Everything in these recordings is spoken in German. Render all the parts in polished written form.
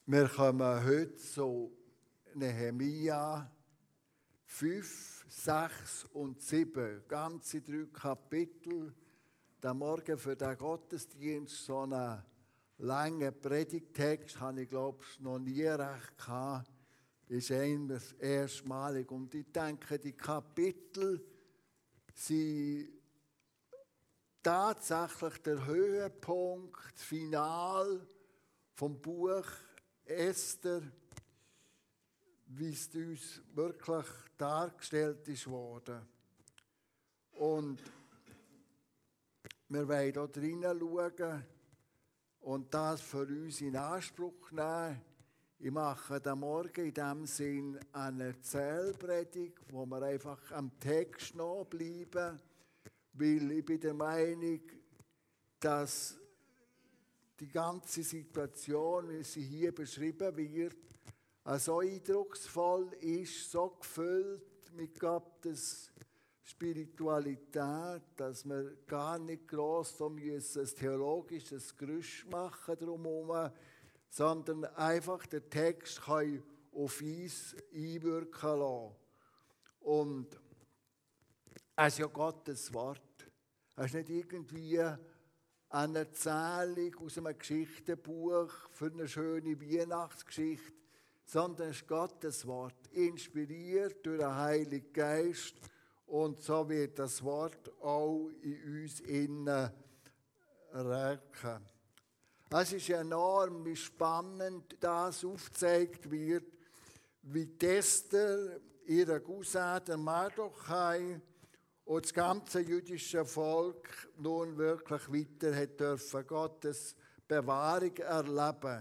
Wir kommen heute zu Nehemia 5, 6 und 7. Ganze 3 Kapitel. Der Morgen für den Gottesdienst, so einen langen Predigtext, habe ich glaube ich noch nie recht gehabt. Ist das erstmalig. Und ich denke, die Kapitel sind tatsächlich der Höhepunkt, das Finale vom Buch Esther, wie es uns wirklich dargestellt ist worden. Und wir wollen hier reinschauen und das für uns in Anspruch nehmen. Ich mache heute Morgen in diesem Sinn eine Erzählpredigt, wo wir einfach am Text noch bleiben, weil ich bin der Meinung, dass die ganze Situation, wie sie hier beschrieben wird, so eindrucksvoll ist, so gefüllt mit Gottes Spiritualität, dass wir gar nicht gross so müssen, ein theologisches Gerüst machen drumherum, sondern einfach der Text kann auf uns einwirken lassen. Und es ist ja Gottes Wort. Es ist nicht irgendwie eine Erzählung aus einem Geschichtenbuch für eine schöne Weihnachtsgeschichte, sondern es ist Gottes Wort, inspiriert durch den Heiligen Geist. Und so wird das Wort auch in uns innen wirken. Es ist enorm, wie spannend das aufgezeigt wird, wie Esther, ihre Cousin, der Mardochai, und das ganze jüdische Volk nun wirklich weiter hat dürfen Gottes Bewahrung erleben.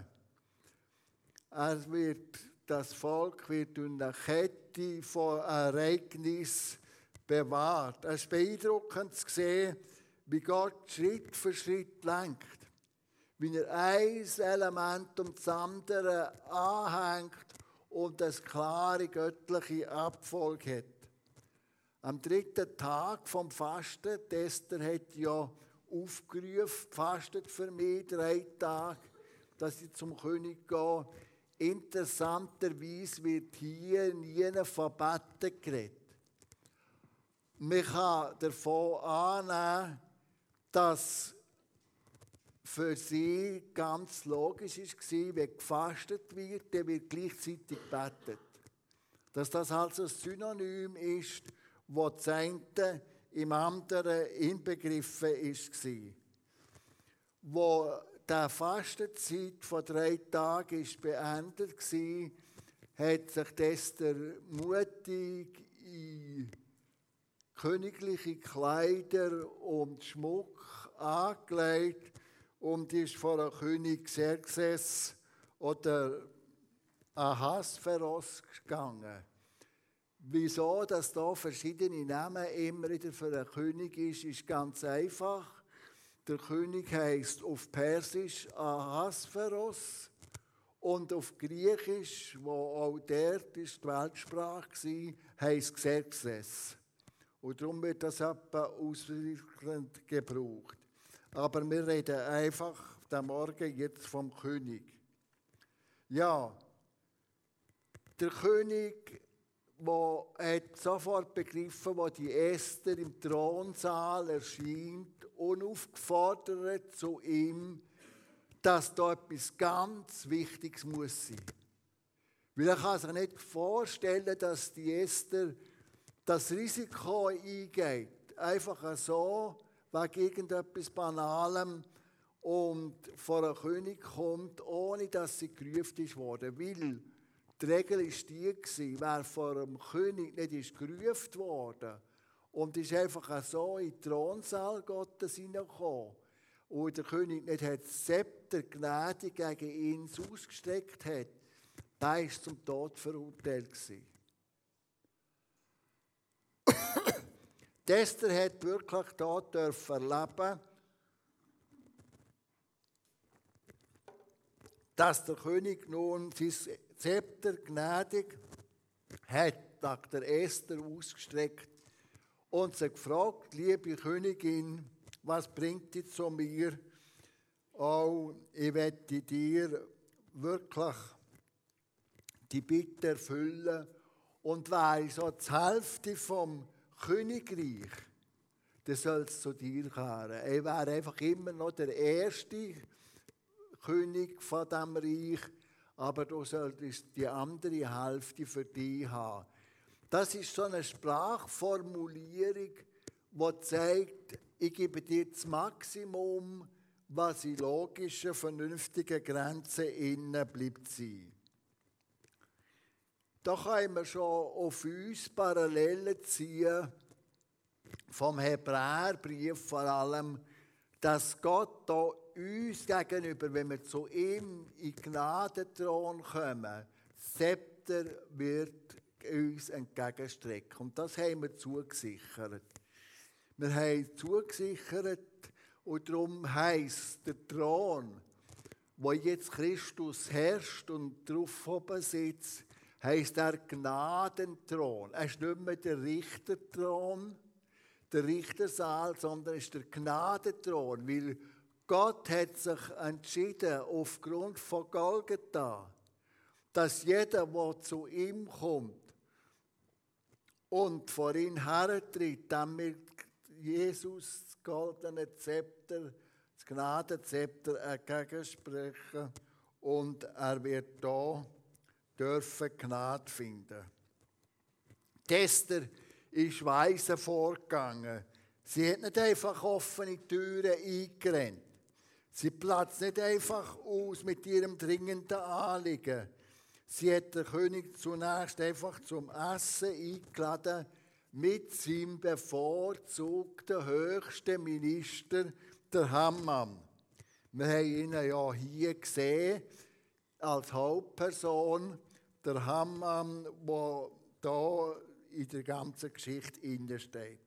Das Volk wird durch eine Kette von Ereignissen bewahrt. Es ist beeindruckend zu sehen, wie Gott Schritt für Schritt lenkt. Wie er ein Element um das andere anhängt und eine klare göttliche Abfolge hat. Am 3. Tag vom Fasten, Esther hat ja aufgerufen, fastet für mich 3 Tage, dass ich zum König gehe. Interessanterweise wird hier nie von Betten geredet. Man kann davon annehmen, dass für sie ganz logisch war, wenn gefastet wird, dann wird gleichzeitig gebetet. Dass das also ein Synonym ist, wo das eine im anderen inbegriffen war. Wo die Fastenzeit von 3 Tagen beendet war, hat sich Esther mutig in königliche Kleider und Schmuck angelegt und ist vor den König Xerxes oder Ahasveros gegangen. Wieso, dass da verschiedene Namen immer wieder für einen König ist ganz einfach. Der König heisst auf Persisch Ahasveros und auf Griechisch, wo auch dort ist die Weltsprache war, heisst Xerxes. Und darum wird das etwa auswirkend gebraucht. Aber wir reden einfach den Morgen jetzt vom König. Ja, der König, der hat sofort begriffen, wo die Esther im Thronsaal erscheint, unaufgefordert zu ihm, dass da etwas ganz Wichtiges muss sein. Weil er kann sich nicht vorstellen, dass die Esther das Risiko eingeht, einfach so, wegen irgendetwas Banalem und vor einen König kommt, ohne dass sie gerufen wurde. Weil die Regel war die, wer vor einem König nicht ist gerufen worden und ist einfach so in den Thronsaal Gottes hineingekommen und der König nicht das Zepter gnädig gegen ihn ausgestreckt hat, der war zum Tod verurteilt gewesen. Esther hat wirklich dort erleben, dass der König nun sein Zepter gnädig hat nach der Esther ausgestreckt und sie gefragt, liebe Königin, was bringt dich zu mir? Oh, ich wette dir wirklich die Bitte erfüllen und wäre so die Hälfte vom Königreich, dann soll es zu dir kehren. Er wäre einfach immer noch der erste König von diesem Reich, aber du solltest die andere Hälfte für dich haben. Das ist so eine Sprachformulierung, die zeigt, ich gebe dir das Maximum, was in logischen, vernünftigen Grenzen innen bleibt sein. Da können wir schon auf uns Parallelen ziehen, vom Hebräerbrief vor allem, dass Gott da uns gegenüber, wenn wir zu ihm in den Gnadenthron kommen, Zepter wird uns entgegenstrecken. Und das haben wir zugesichert. Wir haben zugesichert und darum heisst der Thron, wo jetzt Christus herrscht und drauf oben sitzt, heisst der Gnadenthron. Es ist nicht mehr der Richterthron, der Richtersaal, sondern es ist der Gnadenthron, weil Gott hat sich entschieden, aufgrund von Golgatha, dass jeder, der zu ihm kommt und vor ihn hertritt, damit Jesus das goldene Zepter, das Gnadenzepter entgegensprechen und er wird da dürfen Gnade finden. Die Esther ist weise vorgegangen. Sie hat nicht einfach offene Türen eingerannt. Sie platzt nicht einfach aus mit ihrem dringenden Anliegen. Sie hat den König zunächst einfach zum Essen eingeladen mit seinem bevorzugten höchsten Minister, der Haman. Wir haben ihn ja hier gesehen als Hauptperson, der Haman, der da in der ganzen Geschichte inne steht.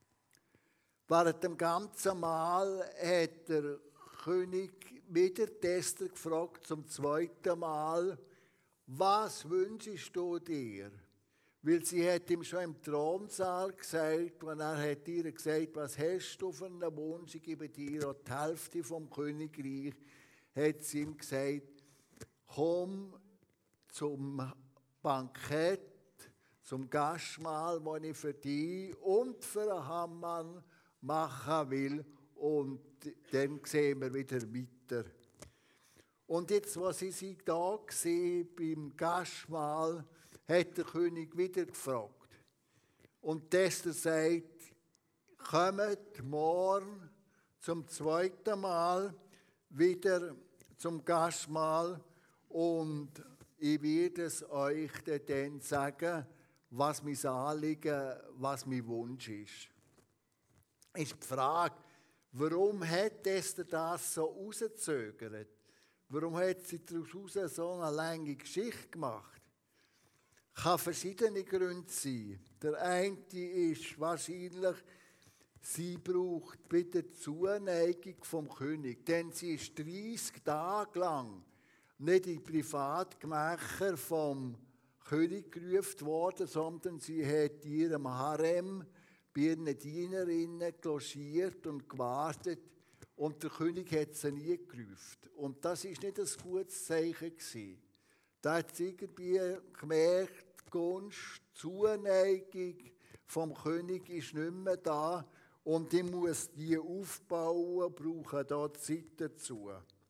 Während dem ganzen Mal hat der König wieder Esther gefragt, zum zweiten Mal, was wünschst du dir? Weil sie hat ihm schon im Thronsaal gesagt, und er hat ihr gesagt, was hast du für einen Wunsch, ich gebe dir auch die Hälfte vom Königreich, hat sie ihm gesagt, komm zum Bankett, zum Gastmahl, das ich für dich und für Haman machen will, und dann sehen wir wieder weiter. Und jetzt, als sie da war, beim Gastmahl, hat der König wieder gefragt. Und Esther sagt, kommt morgen zum zweiten Mal wieder zum Gastmahl und ich werde es euch dann sagen, was mein Anliegen, was mein Wunsch ist. Ist die Frage, warum hat Esther das so rausgezögert? Warum hat sie daraus so eine lange Geschichte gemacht? Kann verschiedene Gründe sein. Der eine ist wahrscheinlich, sie braucht wieder die Zuneigung vom König. Denn sie ist 30 Tage lang nicht in Privatgemächer vom König gerufen worden, sondern sie hat in ihrem Harem bei ihren Dienerinnen logiert und gewartet. Und der König hat sie nie gerufen. Und das war nicht ein gutes Zeichen. Da hat sie irgendwie gemerkt, die Gunst, die Zuneigung vom König ist nicht mehr da und ich muss die aufbauen, brauche da Zeit dazu.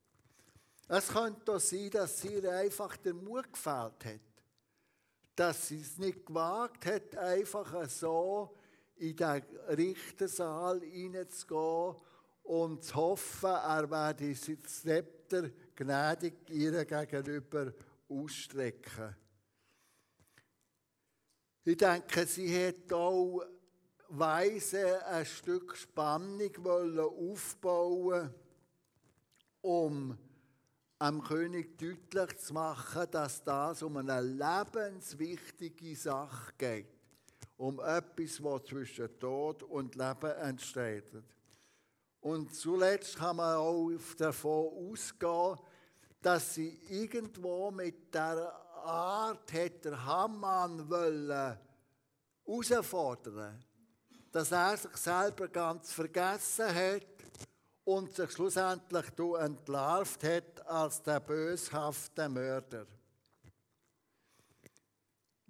Es könnte auch sein, dass sie ihr einfach der Mut gefehlt hat. Dass sie es nicht gewagt hat, einfach so in den Richtersaal hineinzugehen und zu hoffen, er werde das Zepter gnädig ihr gegenüber ausstrecken. Ich denke, sie hat auch weise ein Stück Spannung aufbauen, um dem König deutlich zu machen, dass das um eine lebenswichtige Sache geht. Um etwas, was zwischen Tod und Leben entsteht. Und zuletzt kann man auch davon ausgehen, dass sie irgendwo mit der Art hat der Haman herausfordern, dass er sich selber ganz vergessen hat und sich schlussendlich entlarvt hat als der böshafte Mörder.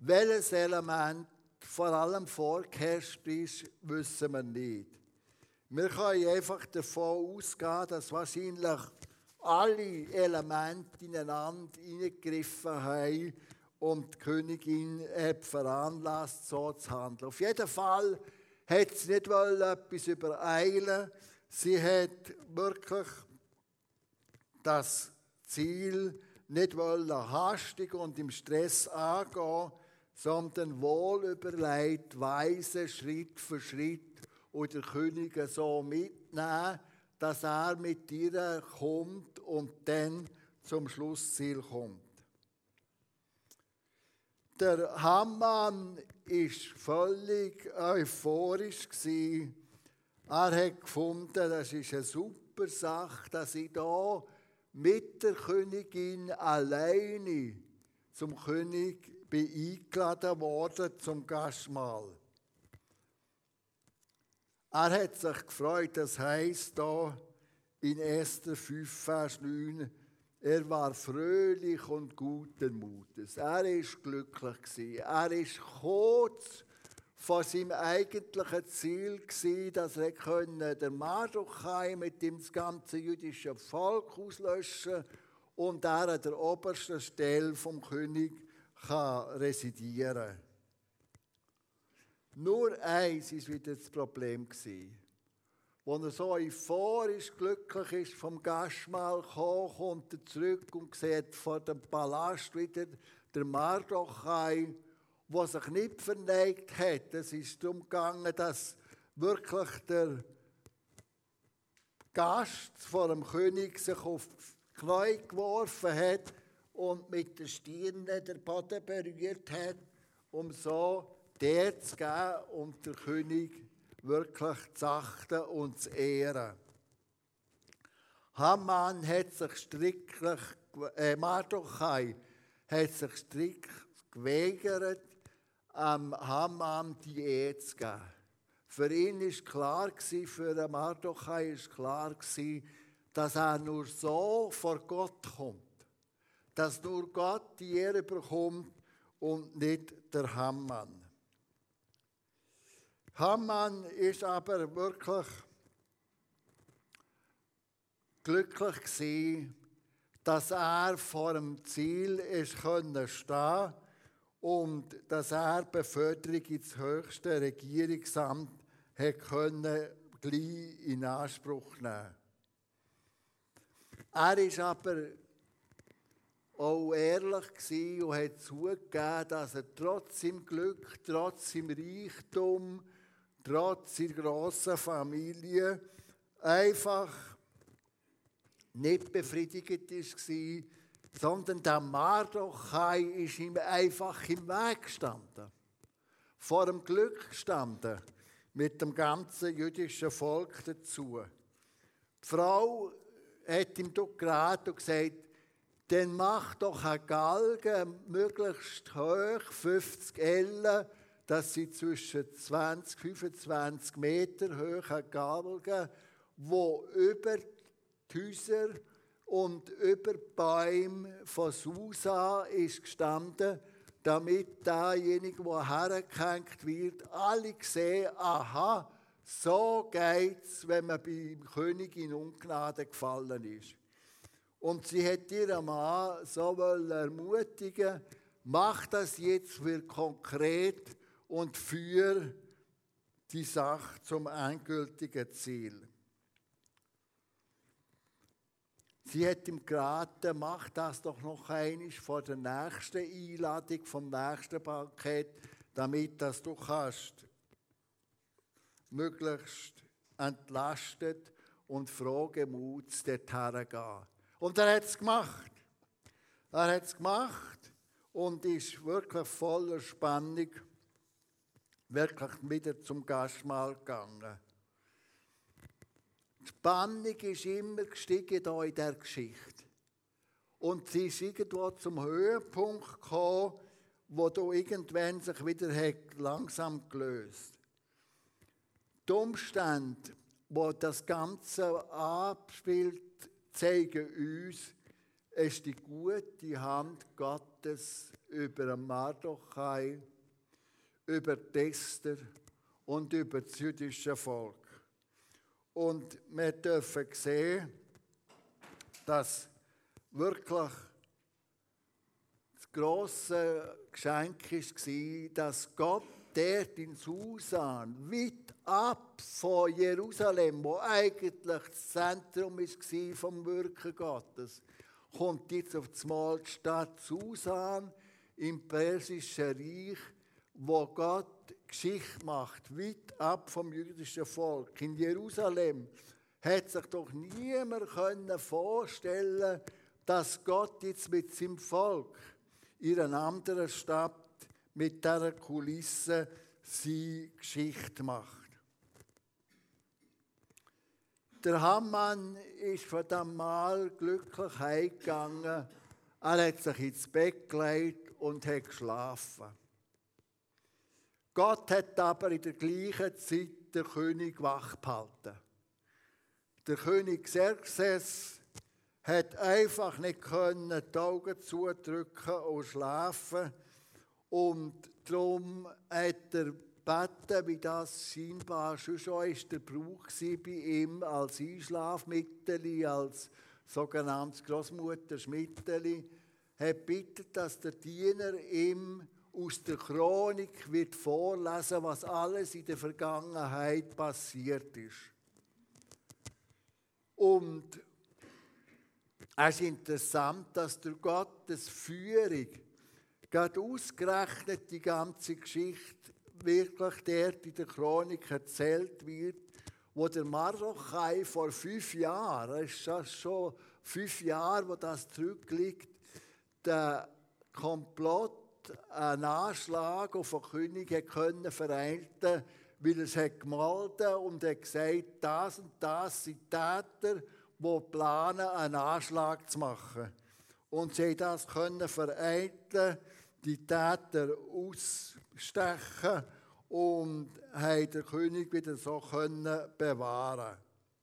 Welches Element vor allem vorgeherrscht ist, wissen wir nicht. Wir können einfach davon ausgehen, dass wahrscheinlich alle Elemente ineinander hineingegriffen haben und die Königin hat veranlasst, so zu handeln. Auf jeden Fall hat sie nicht etwas übereilen. Sie hat wirklich das Ziel nicht hastig und im Stress angehen, sondern wohl überlegt, weise Schritt für Schritt und der König so mitnehmen, dass er mit ihr kommt und dann zum Schlussziel kommt. Der Haman war völlig euphorisch. Er hat gefunden, das ist eine super Sache, dass ich hier mit der Königin alleine zum König bin eingeladen worden zum Gastmahl. Er hat sich gefreut, das heisst hier in Esther 5, Vers 9, er war fröhlich und guten Mutes. Er war glücklich. Er war kurz vor seinem eigentlichen Ziel, dass er den Mardochai mit dem ganzen jüdischen Volk auslöschen und er an der obersten Stelle vom König residieren kann. Nur eins war wieder das Problem. Als er so euphorisch glücklich ist, vom Gastmahl gekommen, kommt er zurück und sieht vor dem Palast wieder der Mardochai, der sich nicht verneigt hat. Es ist darum gegangen, dass wirklich der Gast vor dem König sich auf die Knie geworfen hat und mit der Stirn den Boden berührt hat, um so der zu geben und der König wirklich zu achten und zu ehren. Haman hat sich Mardochai hat sich strikt geweigert, Haman die Ehe zu geben. Für ihn war klar, für Mardochai war klar, dass er nur so vor Gott kommt. Dass nur Gott die Ehre bekommt und nicht der Haman. Haman ist aber wirklich glücklich gewesen, dass er vor dem Ziel stehen konnte und dass er die Beförderung ins höchste Regierungsamt gleich in Anspruch nehmen. Er war aber auch ehrlich und hat zugegeben, dass er trotz seinem Glück, trotz seinem Reichtum, trotz seiner grossen Familie einfach nicht befriedigt war, sondern der Mardochai ist ihm einfach im Weg gestanden. Vor dem Glück gestanden, mit dem ganzen jüdischen Volk dazu. Die Frau hat ihm geraten und gesagt, dann mach doch eine Galge möglichst hoch, 50 Ellen, dass sie zwischen 20 und 25 Meter hohe Galgen, die über die Häuser und über die Bäume von Susa ist gestanden, damit derjenige, der hergehängt wird, alle sehen, aha, so geht es, wenn man beim König in Ungnade gefallen ist. Und sie hat ihren Mann so ermutigen, mach das jetzt für konkret und führ die Sache zum endgültigen Ziel. Sie hat ihm geraten, mach das doch noch einmal vor der nächsten Einladung, vom nächsten Bankett, damit dass du kannst möglichst entlastet und frohgemut dorthin gehen. Und er hat es gemacht. Er hat es gemacht und ist wirklich voller Spannung wirklich wieder zum Gastmahl gegangen. Die Spannung ist immer gestiegen hier in dieser Geschichte. Und sie ist irgendwo zum Höhepunkt gekommen, wo du irgendwann sich wieder langsam gelöst. Die Umstände, wo das Ganze abspielt, zeigen uns, ist die gute Hand Gottes über Mardochai, über die Esther und über das jüdische Volk. Und wir dürfen sehen, dass wirklich das grosse Geschenk war, dass Gott dort in Susan, weit ab von Jerusalem, wo eigentlich das Zentrum war vom Wirken Gottes, kommt jetzt auf einmal die Stadt Susan im Persischen Reich, wo Gott Geschichte macht, weit ab vom jüdischen Volk. In Jerusalem hat sich doch niemand vorstellen können, dass Gott jetzt mit seinem Volk in einer anderen Stadt mit dieser Kulisse seine Geschichte macht. Der Haman ist von diesem Mal glücklich heimgegangen. Er hat sich ins Bett gelegt und hat geschlafen. Gott hat aber in der gleichen Zeit den König wach gehalten. Der König Xerxes hat einfach nicht können, die Augen zudrücken und schlafen. Und darum hat er gebeten, wie das scheinbar schon der Brauch bei ihm als Einschlafmittel, als sogenanntes Grossmutterschmitteli, hat gebeten, dass der Diener ihm aus der Chronik wird vorlesen, was alles in der Vergangenheit passiert ist. Und es ist interessant, dass durch Gottes Führung gerade ausgerechnet die ganze Geschichte wirklich dort in der Chronik erzählt wird, wo der Mardochai vor 5 Jahren, es ist schon 5 Jahre, wo das zurückliegt, der Komplott, einen Anschlag auf den König können vereinten, weil er es hat gemeldet und hat gesagt, das und das sind Täter, die planen, einen Anschlag zu machen. Und sie das können vereinten, die Täter ausstechen und haben den König wieder so können bewahren.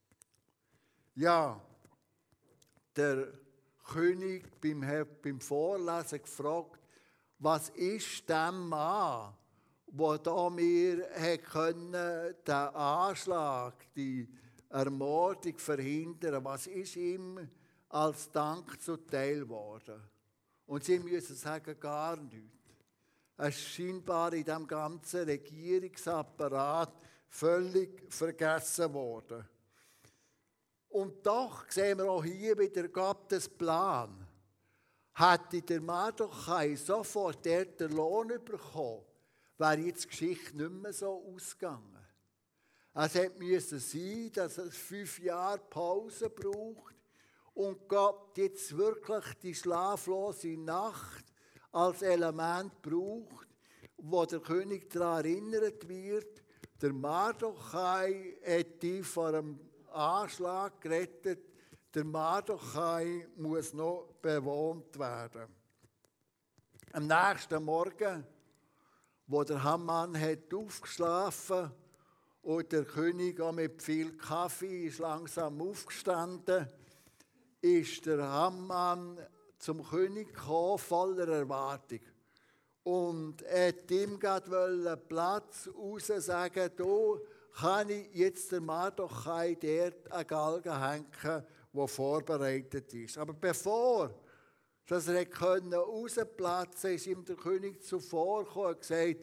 Ja, der König beim Vorlesen gefragt, was ist dem Mann, der da mir den Anschlag, die Ermordung verhindern, was ist ihm als Dank zuteil worden? Und sie müssen sagen, gar nichts. Es ist scheinbar in diesem ganzen Regierungsapparat völlig vergessen worden. Und doch sehen wir auch hier wieder Gottes Plan. Hätte der Mardochai sofort dort den Lohn bekommen, wäre jetzt die Geschichte nicht mehr so ausgegangen. Es musste sein, dass es 5 Jahre Pause braucht und Gott jetzt wirklich die schlaflose Nacht als Element braucht, wo der König daran erinnert wird, der Mardochai hat die vor einem Anschlag gerettet, der Mardochai muss noch bewohnt werden. Am nächsten Morgen, wo der Haman hat aufgeschlafen und der König auch mit viel Kaffee ist langsam aufgestanden, ist der Haman zum König gekommen, voller Erwartung. Und er wollte ihm gerade Platz raus sagen, du, kann ich jetzt der Mardochai dort eine Galge hängen, die vorbereitet ist. Aber bevor dass er rausplatzen konnte, ist ihm der König zuvorgekommen und gesagt,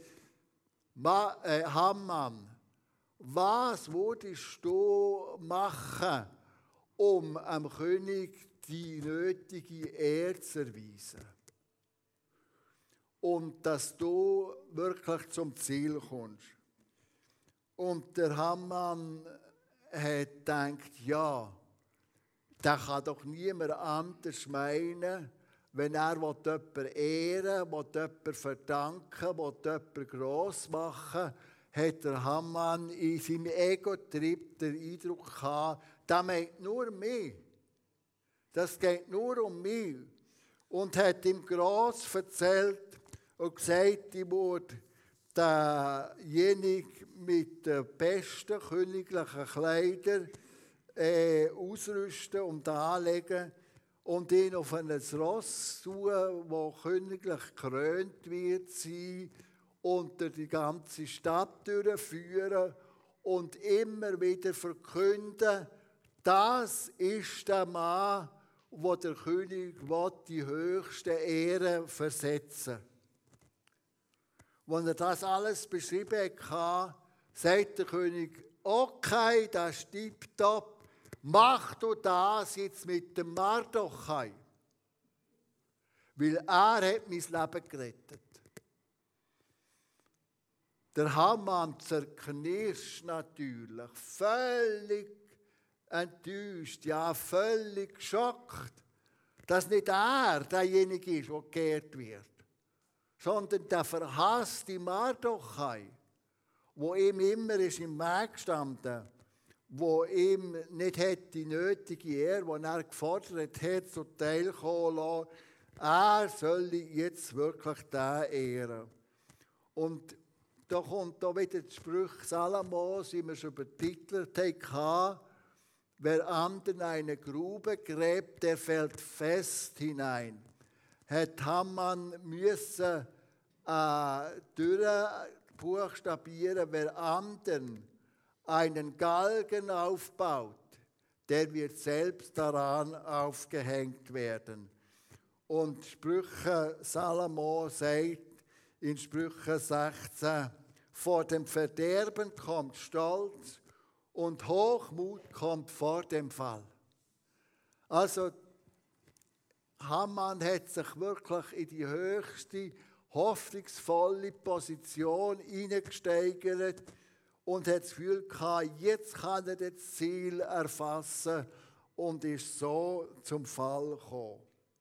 Haman, was würdest du machen, um dem König die nötige Ehre zu erweisen? Und dass du wirklich zum Ziel kommst. Und der Haman hat gedacht, ja, das kann doch niemand anders meinen, wenn er jemanden ehren will, jemanden verdanken will, jemanden gross machen, hat der Haman in seinem Ego-Trip den Eindruck gehabt, das meint nur mich. Das geht nur um mich. Und hat ihm gross erzählt und gesagt, ich würde denjenigen mit den besten königlichen Kleidern ausrüsten und anlegen. und ihn auf ein Ross tun, das königlich gekrönt wird sein, unter die ganze Stadt durchführen und immer wieder verkünden, das ist der Mann, wo der König die höchste Ehre versetzen. Als er das alles beschrieben hat, sagt der König, okay, das ist tipptopp, mach du das jetzt mit dem Mardochai. Weil er hat mein Leben gerettet. Der Haman zerknirscht natürlich, völlig enttäuscht, ja völlig geschockt, dass nicht er derjenige ist, der geehrt wird, sondern der verhasste Mardochai, wo ihm immer ist im Weg gestanden, wo ihm nicht die nötige Ehre, die er gefordert hat, zuteil kommen lassen. Er soll jetzt wirklich den ehren. Und da kommt da wieder der Spruch Salomos, wie wir schon übertitelt haben, wer anderen eine Grube gräbt, der fällt fest hinein. Hat Haman müssen durchbuchstabieren, wer anderen einen Galgen aufbaut, der wird selbst daran aufgehängt werden. Und Sprüche Salomo sagt in Sprüche 16, vor dem Verderben kommt Stolz und Hochmut kommt vor dem Fall. Also Haman hat sich wirklich in die höchste, hoffnungsvolle Position hineingesteigert und hat das Gefühl gehabt, jetzt kann er das Ziel erfassen und ist so zum Fall gekommen.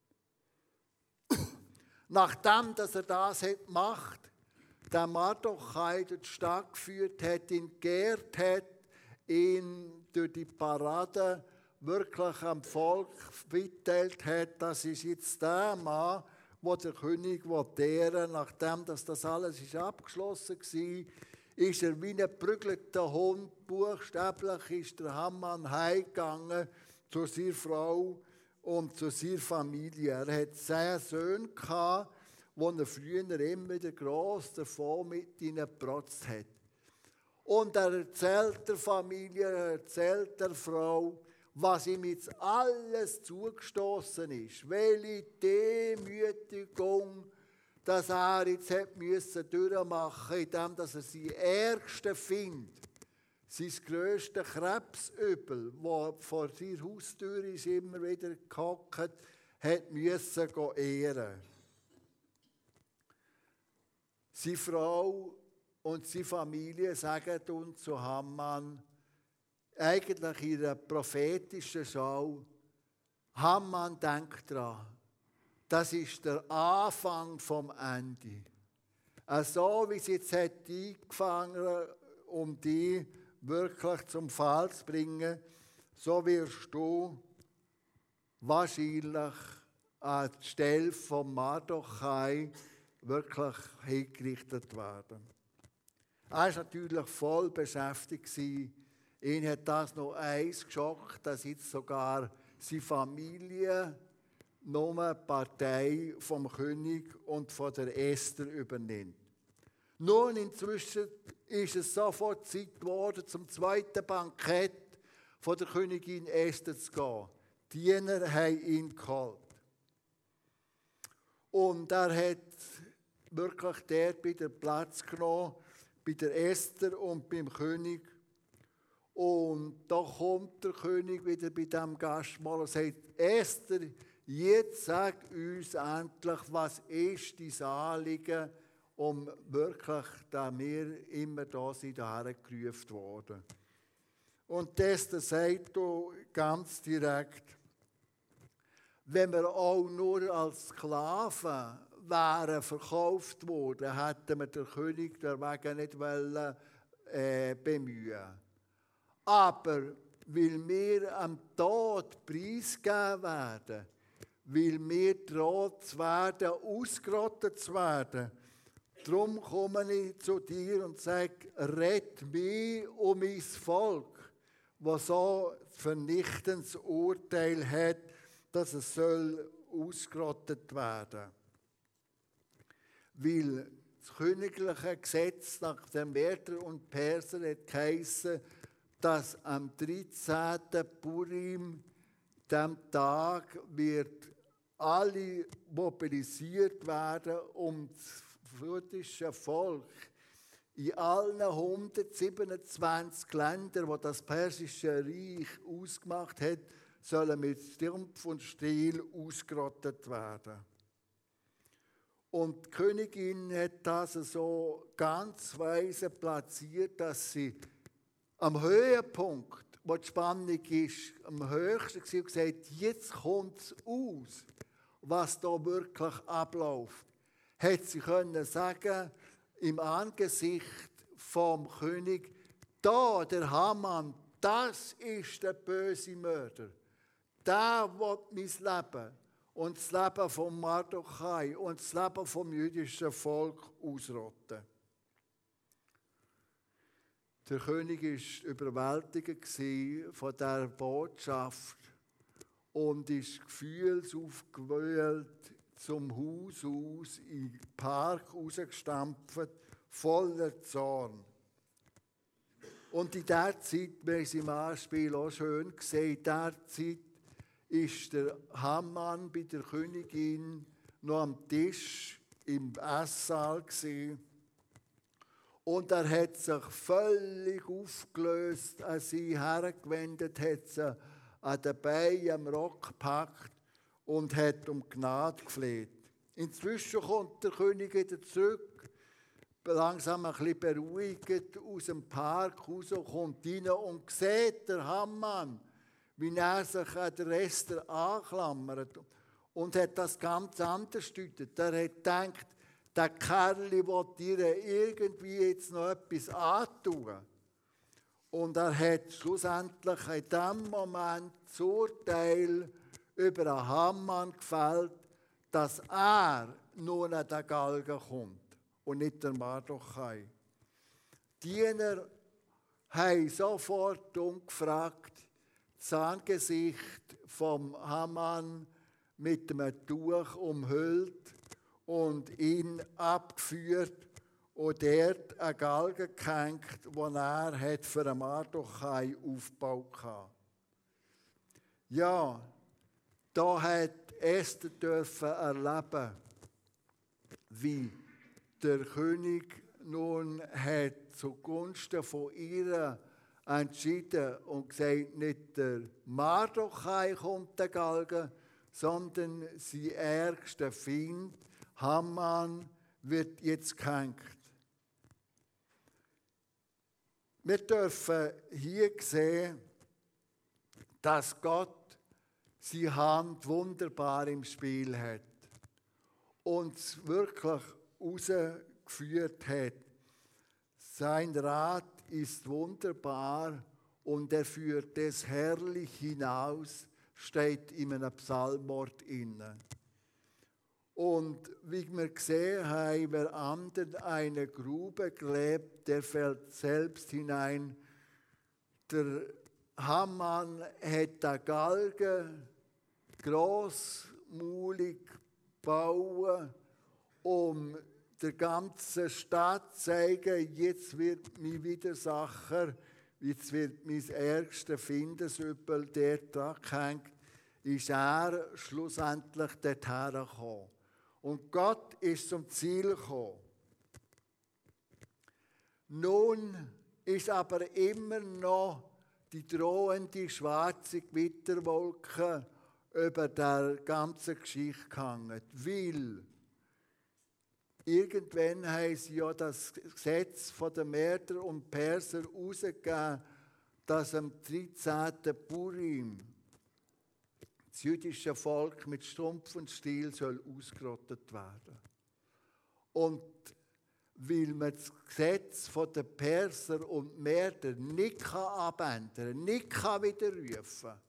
Nachdem dass er das gemacht hat, der Mardochai durch die Stadt geführt hat, ihn geehrt hat, ihn durch die Parade wirklich am Volk mitteilt hat, das ist jetzt der Mann, wo der König ehren will. Nachdem dass das alles ist abgeschlossen war, ist er wie ein geprügelter Hund, buchstäblich ist der Haman heimgegangen zu seiner Frau und zu seiner Familie. Er hat 10 Söhne gehabt, die er früher immer wieder gross davon mit ihnen geprotzt hat. Und er erzählt der Familie, er erzählt der Frau, was ihm jetzt alles zugestoßen ist. Welche Demütigung, dass er jetzt durchmachen musste, indem er seinen ärgsten Find, sein grösstes Krebsübel, das vor seiner Haustür ist, immer wieder gehockt, hat müssen ehren. Seine Frau und seine Familie sagen uns zu Haman, eigentlich in einer prophetischen Schau, Haman, denkt daran, das ist der Anfang vom Ende. So wie es jetzt hat eingefangen, um dich wirklich zum Fall zu bringen, so wirst du wahrscheinlich an die Stelle von Mardochai wirklich hingerichtet werden. Er war natürlich voll beschäftigt. Ihn hat das noch eins geschockt, dass jetzt sogar seine Familie nur die Partei vom König und von der Esther übernimmt. Nun inzwischen ist es sofort Zeit geworden, zum zweiten Bankett von der Königin Esther zu gehen. Die Diener haben ihn geholt. Und er hat wirklich dort bei der Platz genommen, bei der Esther und beim König. Und da kommt der König wieder bei diesem Gastmahl und sagt, Esther, jetzt sag uns endlich, was ist dein Anliegen, um wirklich, da wir immer da sind, daher gerufen worden. Und Esther sagt ganz direkt, wenn wir auch nur als Sklaven wären verkauft worden, hätten wir den König deswegen nicht bemühen. Aber weil wir am Tod preisgegeben werden, weil wir droht zu werden, ausgerottet zu werden, darum komme ich zu dir und sage, rett mich und mein Volk, das so ein vernichtendes Urteil hat, dass es soll ausgerottet werden. Weil das königliche Gesetz nach dem Medes und Perser hat geheissen, dass am 13. Purim, dem Tag, wird alle mobilisiert werden, um das jüdische Volk in allen 127 Ländern, wo das persische Reich ausgemacht hat, sollen mit Stumpf und Stiel ausgerottet werden. Und die Königin hat das so ganz weise platziert, dass sie am Höhepunkt, wo die Spannung ist, am höchsten war und gesagt, jetzt kommt es aus, was da wirklich abläuft. Hat sie können sagen, im Angesicht vom König, da, der Haman, das ist der böse Mörder. Der will mein Leben und das Leben von Mardochai und das Leben vom jüdischen Volk ausrotten. Der König war überwältigt von dieser Botschaft und ist gefühlsaufgewühlt zum Haus aus, in den Park rausgestampft, voller Zorn. Und in dieser Zeit, wir haben es im Anspiel auch schön gesehen, in dieser Zeit ist der Haman bei der Königin noch am Tisch im Esssaal gewesen. Und er hat sich völlig aufgelöst an sie hergewendet, hat sie an den Beinen am Rock gepackt und hat um Gnade gefleht. Inzwischen kommt der König wieder zurück, langsam ein bisschen beruhigt aus dem Park raus, kommt rein und sieht der Haman, wie er sich an der Esther anklammert und hat das ganz anders gedeutet. Er hat gedacht, der Kerl will ihr irgendwie jetzt noch etwas antun. Und er hat schlussendlich in diesem Moment das Urteil über den Haman gefällt, dass er nun an den Galgen kommt und nicht der Mardochai. Die Diener haben sofort umgefragt, das Angesicht vom Haman mit einem Tuch umhüllt und ihn abgeführt und dort eine Galge gehängt, die er für einen Mardochai aufgebaut hatte. Ja, da hat Esther dürfen erleben, wie der König nun hat zugunsten von ihr entschieden und gesagt, nicht der Mardochai kommt der Galgen, sondern sein ärgster Feind, Haman, wird jetzt gehängt. Wir dürfen hier sehen, dass Gott seine Hand wunderbar im Spiel hat und es wirklich herausgeführt hat. Sein Rat ist wunderbar und er führt es herrlich hinaus, steht in einem Psalmwort inne. Und wie wir gesehen haben, wer anderen eine Grube gräbt, der fällt selbst hinein. Der Haman hat eine Galge grossmaulig bauen, um der ganzen Stadt zu zeigen, jetzt wird mein Widersacher, jetzt wird mein ärgster Findesübel, der da gehängt, ist er schlussendlich dorthin gekommen. Und Gott ist zum Ziel gekommen. Nun ist aber immer noch die drohende schwarze Gewitterwolke über der ganzen Geschichte gehangen. Weil irgendwann haben sie ja das Gesetz von den Meder und Perser herausgegeben, dass am 13. Purim das jüdische Volk mit Strumpf und Stiel soll ausgerottet werden. Und weil man das Gesetz von den Perser und Meder nicht abändern kann, nicht widerrufen kann,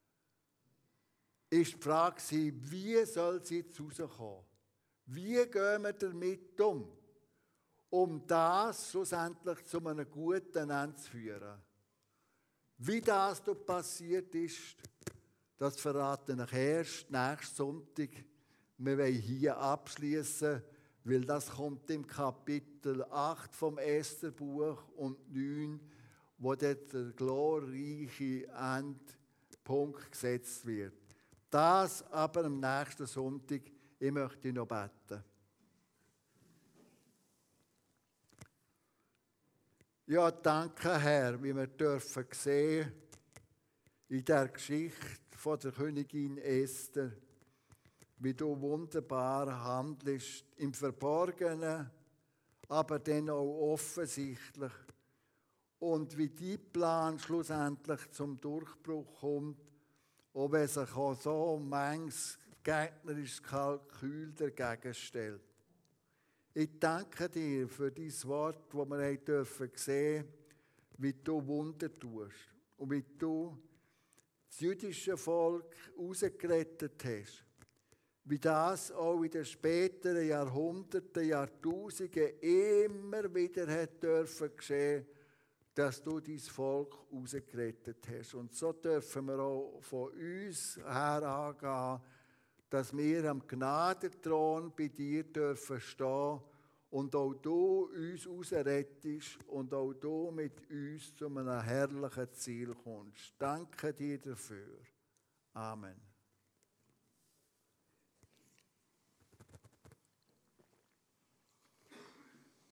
ist die Frage, wie soll es jetzt rauskommen? Wie gehen wir damit um das schlussendlich zu einem guten Ende zu führen? Wie das dort passiert ist, Das verrate ich erst nächsten Sonntag. Wir wollen hier abschließen, weil das kommt im Kapitel 8 vom Estherbuch und 9, wo dort der glorreiche Endpunkt gesetzt wird. Das aber am nächsten Sonntag. Ich möchte noch beten. Ja, danke Herr, wie wir dürfen sehen in der Geschichte von der Königin Esther, wie du wunderbar handelst im Verborgenen, aber dann auch offensichtlich. Und wie dein Plan schlussendlich zum Durchbruch kommt, auch wenn sich auch so manches gegnerisches Kalkül dagegen stellt. Ich danke dir für dein Wort, das wir sehen dürfen, wie du Wunder tust und wie du das jüdische Volk herausgerettet hast. Wie das auch in den späteren Jahrhunderten, Jahrtausenden immer wieder hat dürfen geschehen, dass du dein Volk herausgerettet hast. Und so dürfen wir auch von uns her angehen, dass wir am Gnadenthron bei dir dürfen stehen und auch du uns herausrettest und auch du mit uns zu einem herrlichen Ziel kommst. Danke dir dafür. Amen.